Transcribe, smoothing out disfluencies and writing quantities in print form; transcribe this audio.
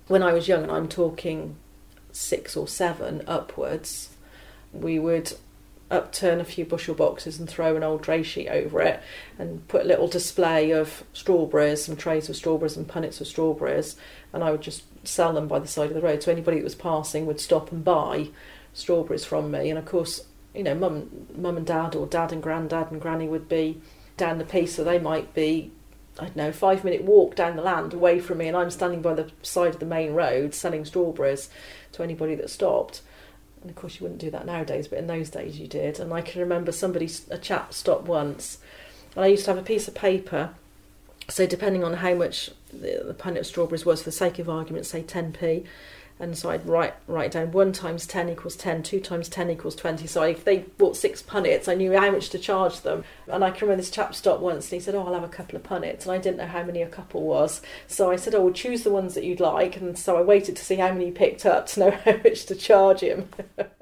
when I was young, and I'm talking 6 or 7 upwards, we would upturn a few bushel boxes and throw an old tray sheet over it and put a little display of strawberries, some trays of strawberries and punnets of strawberries, and I would just sell them by the side of the road. So anybody that was passing would stop and buy strawberries from me. And of course, you know, mum and dad, or dad and granddad and granny would be down the piece, so they might be, I don't know, 5-minute walk down the land away from me, and I'm standing by the side of the main road selling strawberries to anybody that stopped. And of course you wouldn't do that nowadays, but in those days you did. And I can remember a chap stopped once, and I used to have a piece of paper, so depending on how much the punnet of strawberries was, for the sake of argument, say 10p, and so I'd write down 1 times 10 equals 10, 2 times 10 equals 20. So if they bought 6 punnets, I knew how much to charge them. And I can remember this chap stopped once and he said, I'll have a couple of punnets. And I didn't know how many a couple was. So I said, well, choose the ones that you'd like. And so I waited to see how many he picked up to know how much to charge him.